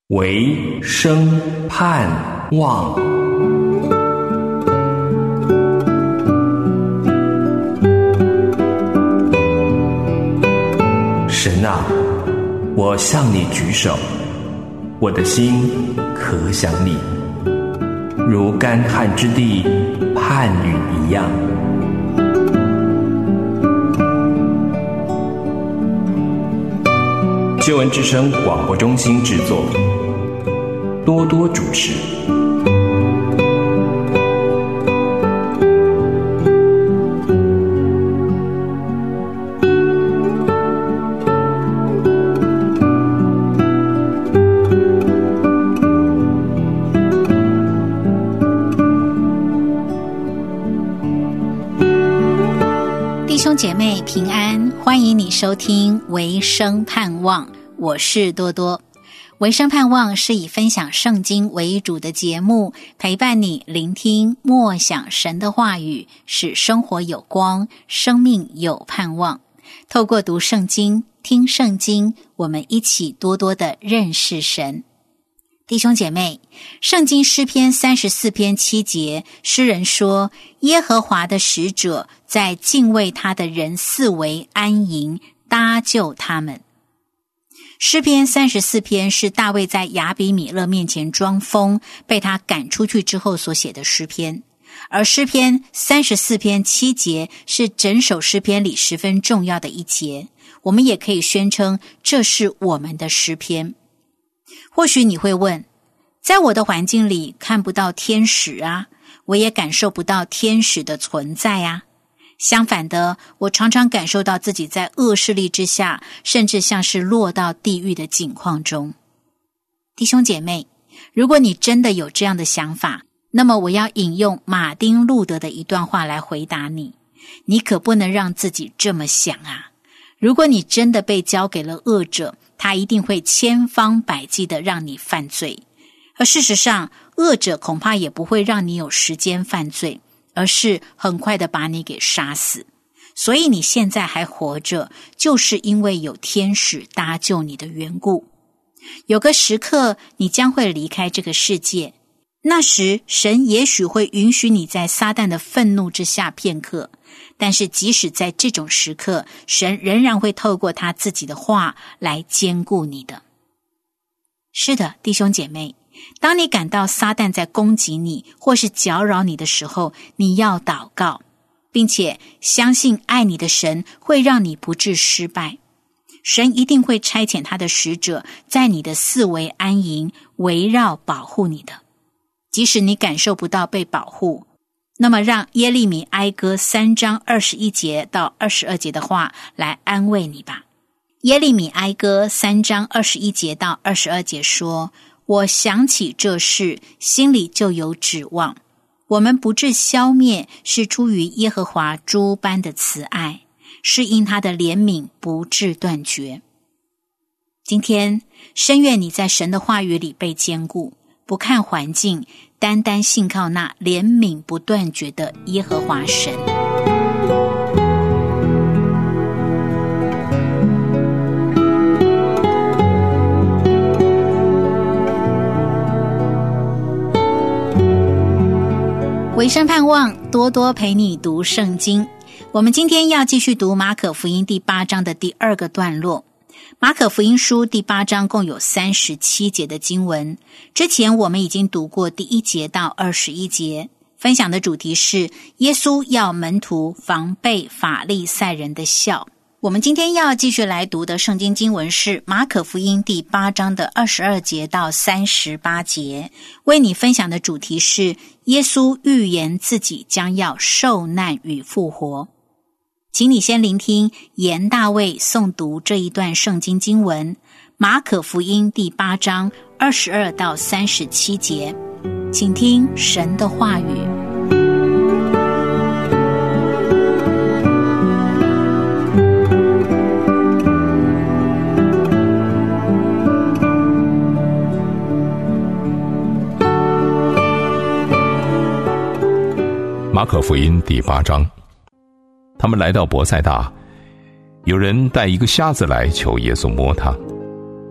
唯生盼望。神啊，我向你举手，我的心可想你，如干旱之地盼雨一样。救恩之声广播中心制作，多多主持。 弟兄姐妹平安，欢迎你收听唯生盼望，我是多多。唯生盼望是以分享圣经为主的节目，陪伴你聆听默想神的话语，使生活有光，生命有盼望。透过读圣经、听圣经，我们一起多多的认识神。弟兄姐妹，圣经诗篇34篇7节，诗人说，耶和华的使者在敬畏他的人四围安营，搭救他们。诗篇34篇是大卫在亚比米勒面前装疯，被他赶出去之后所写的诗篇。而诗篇34篇7节是整首诗篇里十分重要的一节，我们也可以宣称这是我们的诗篇。或许你会问，在我的环境里看不到天使啊，我也感受不到天使的存在啊。相反的，我常常感受到自己在恶势力之下，甚至像是落到地狱的境况中。弟兄姐妹，如果你真的有这样的想法，那么我要引用马丁路德的一段话来回答你。你可不能让自己这么想啊！如果你真的被交给了恶者，他一定会千方百计的让你犯罪。而事实上，恶者恐怕也不会让你有时间犯罪，而是很快的把你给杀死。所以你现在还活着，就是因为有天使搭救你的缘故。有个时刻，你将会离开这个世界，那时神也许会允许你在撒旦的愤怒之下片刻，但是即使在这种时刻，神仍然会透过他自己的话来坚固你的。是的，弟兄姐妹，当你感到撒旦在攻击你或是搅扰你的时候，你要祷告，并且相信爱你的神会让你不致失败。神一定会差遣他的使者在你的四围安营，围绕保护你的。即使你感受不到被保护，那么让耶利米哀歌3章21节到22节的话来安慰你吧。耶利米哀歌3章21节到22节说，我想起这事，心里就有指望。我们不致消灭，是出于耶和华诸般的慈爱，是因他的怜悯不致断绝。今天，深愿你在神的话语里被坚固，不看环境，单单信靠那怜悯不断绝的耶和华神。唯生盼望，多多陪你读圣经。我们今天要继续读马可福音第8章的第2个段落。马可福音书第8章共有37节的经文，之前我们已经读过第1节到21节，分享的主题是耶稣要门徒防备法利赛人的笑。我们今天要继续来读的圣经经文是马可福音第8章的22节到38节，为你分享的主题是耶稣预言自己将要受难与复活。请你先聆听严大卫诵读这一段圣经经文，马可福音第8章22到37节，请听神的话语。 马可福音第8章，他们来到伯赛大，有人带一个瞎子来求耶稣摸他。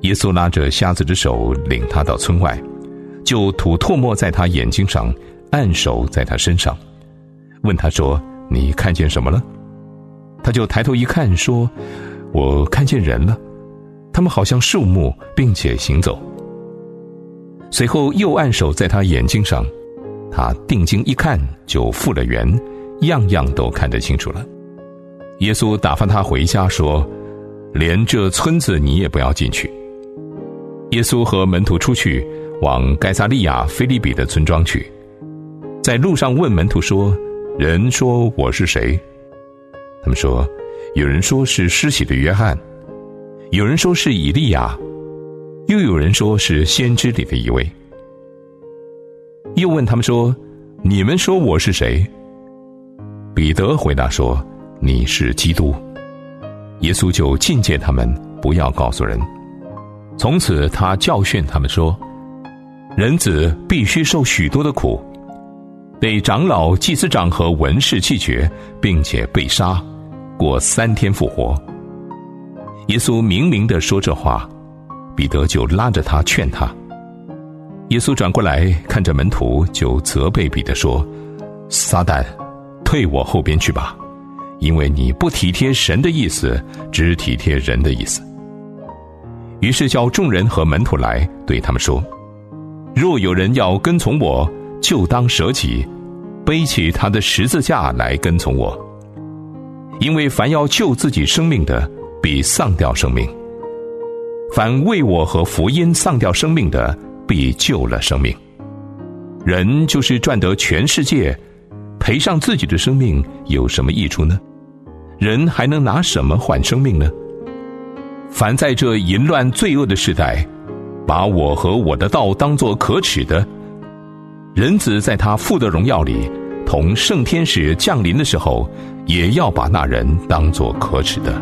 耶稣拉着瞎子的手领他到村外，就吐唾沫在他眼睛上，按手在他身上，问他说：你看见什么了？他就抬头一看，说：我看见人了，他们好像树木，并且行走。随后又按手在他眼睛上，他定睛一看，就复了原，样样都看得清楚了。耶稣打发他回家，说：连这村子你也不要进去。耶稣和门徒出去，往该撒利亚腓立比的村庄去，在路上问门徒说：人说我是谁？他们说：有人说是施洗的约翰，有人说是以利亚，又有人说是先知里的一位。又问他们说：你们说我是谁？彼得回答说：你是基督。耶稣就禁戒他们不要告诉人。从此他教训他们说：人子必须受许多的苦，被长老、祭司长和文士弃绝，并且被杀，过3天复活。耶稣明明地说这话，彼得就拉着他劝他。耶稣转过来看着门徒，就责备彼得说：撒旦，退我后边去吧，因为你不体贴神的意思，只体贴人的意思。于是叫众人和门徒来，对他们说：若有人要跟从我，就当舍己，背起他的十字架来跟从我。因为凡要救自己生命的，必丧掉生命；凡为我和福音丧掉生命的，必救了生命。人就是赚得全世界，赔上自己的生命，有什么益处呢？人还能拿什么换生命呢？凡在这淫乱罪恶的时代，把我和我的道当作可耻的，人子在他父的荣耀里，同圣天使降临的时候，也要把那人当作可耻的。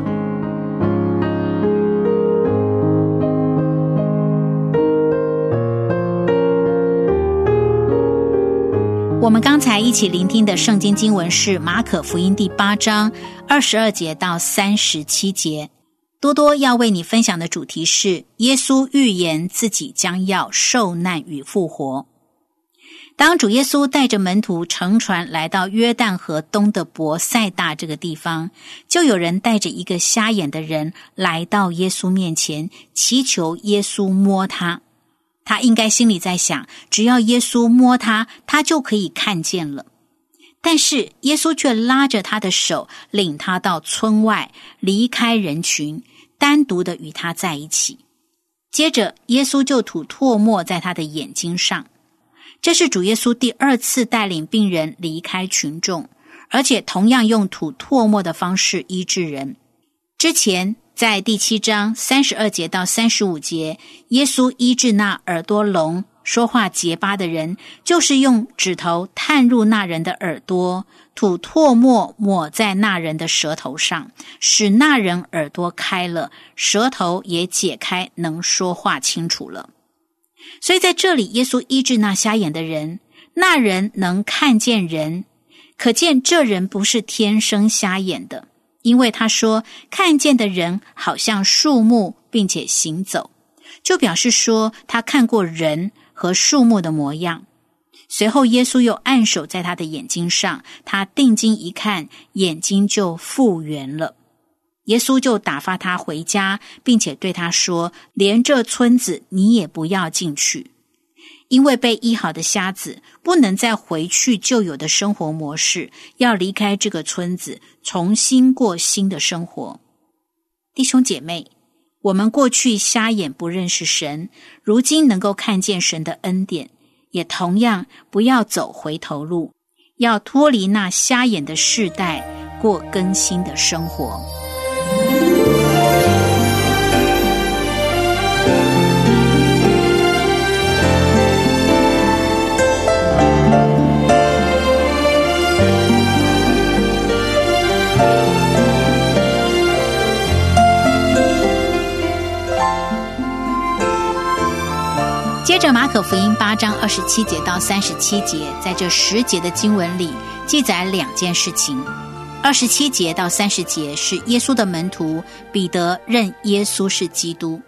我们刚才一起聆听的圣经经文是马可福音第8章22节到37节。多多要为你分享的主题是耶稣预言自己将要受难与复活。当主耶稣带着门徒乘船来到约旦河东的伯赛大这个地方，就有人带着一个瞎眼的人来到耶稣面前，祈求耶稣摸他。他应该心里在想，只要耶稣摸他，他就可以看见了。但是耶稣却拉着他的手，领他到村外，离开人群，单独的与他在一起。接着耶稣就吐唾沫在他的眼睛上。这是主耶稣第2次带领病人离开群众，而且同样用吐唾沫的方式医治人。之前在第7章32节到35节，耶稣医治那耳朵聋、说话结巴的人，就是用指头探入那人的耳朵，吐唾沫抹在那人的舌头上，使那人耳朵开了，舌头也解开，能说话清楚了。所以在这里，耶稣医治那瞎眼的人，那人能看见人，可见这人不是天生瞎眼的，因为他说看见的人好像树木，并且行走，就表示说他看过人和树木的模样。随后耶稣又按手在他的眼睛上，他定睛一看，眼睛就复原了。耶稣就打发他回家，并且对他说：连这村子你也不要进去。因为被医好的瞎子不能再回去旧有的生活模式，要离开这个村子，重新过新的生活。弟兄姐妹，我们过去瞎眼不认识神，如今能够看见神的恩典，也同样不要走回头路，要脱离那瞎眼的世代，过更新的生活。接着马可福音8章27节到37节，在这10节的经文里记载2件事情。27节到30节是耶稣的门徒彼得认耶稣是基督，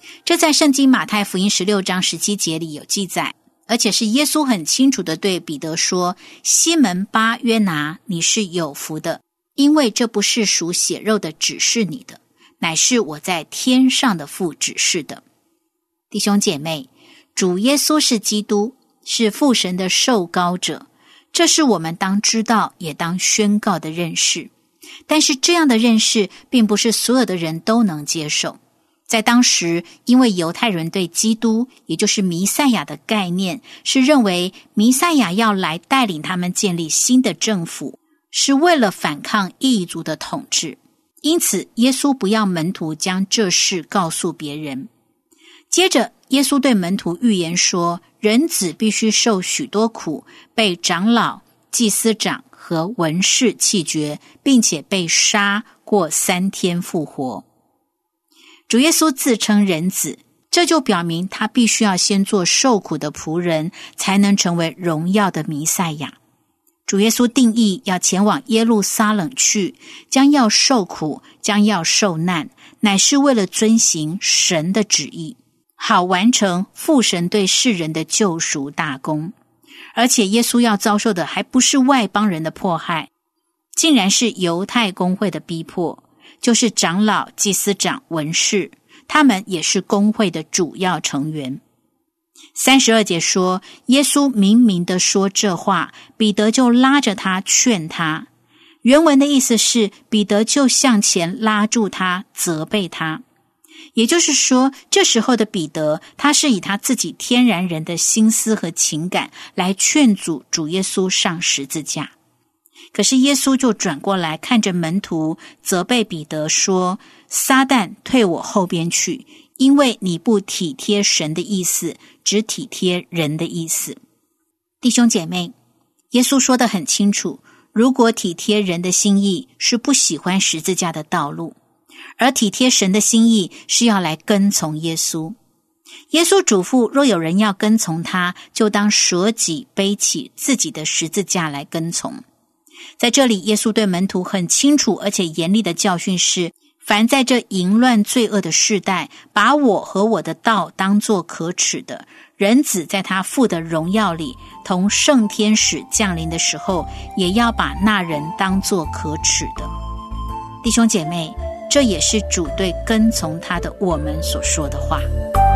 这在圣经马太福音16章17节里有记载，而且是耶稣很清楚地对彼得说，西门巴约拿，你是有福的，因为这不是属血肉的指示你的，乃是我在天上的父指示的。弟兄姐妹，主耶稣是基督，是父神的受膏者，这是我们当知道也当宣告的认识。但是这样的认识并不是所有的人都能接受。在当时，因为犹太人对基督，也就是弥赛亚的概念，是认为弥赛亚要来带领他们建立新的政府，是为了反抗异族的统治。因此，耶稣不要门徒将这事告诉别人。接着，耶稣对门徒预言说，人子必须受许多苦，被长老、祭司长和文士弃绝，并且被杀，过3天复活。主耶稣自称人子，这就表明他必须要先做受苦的仆人，才能成为荣耀的弥赛亚。主耶稣定义要前往耶路撒冷去，将要受苦，将要受难，乃是为了遵行神的旨意，好完成父神对世人的救赎大功。而且耶稣要遭受的还不是外邦人的迫害，竟然是犹太公会的逼迫，就是长老、祭司长、文士，他们也是公会的主要成员。32节说，耶稣明明地说这话，彼得就拉着他劝他。原文的意思是，彼得就向前拉住他，责备他。也就是说，这时候的彼得，他是以他自己天然人的心思和情感来劝阻主耶稣上十字架。可是耶稣就转过来看着门徒，责备彼得说，撒旦退我后边去，因为你不体贴神的意思，只体贴人的意思。弟兄姐妹，耶稣说得很清楚，如果体贴人的心意，是不喜欢十字架的道路，而体贴神的心意是要来跟从耶稣。耶稣嘱咐，若有人要跟从他，就当舍己背起自己的十字架来跟从。在这里，耶稣对门徒很清楚而且严厉的教训是，凡在这淫乱罪恶的世代，把我和我的道当作可耻的，人子在他父的荣耀里，同圣天使降临的时候，也要把那人当作可耻的。弟兄姐妹，这也是主对跟从他的我们所说的话。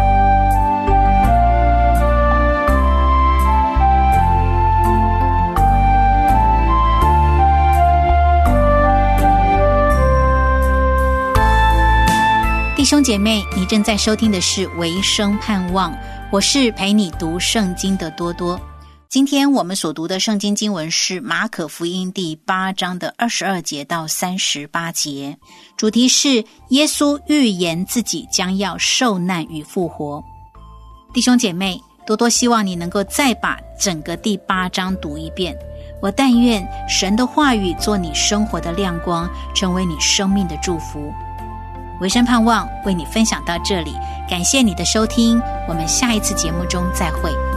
弟兄姐妹，你正在收听的是维生盼望，我是陪你读圣经的多多。今天我们所读的圣经经文是马可福音第8章的22节到38节，主题是耶稣预言自己将要受难与复活。弟兄姐妹，多多希望你能够再把整个第8章读一遍。我但愿神的话语做你生活的亮光，成为你生命的祝福。维生盼望为你分享到这里，感谢你的收听，我们下一次节目中再会。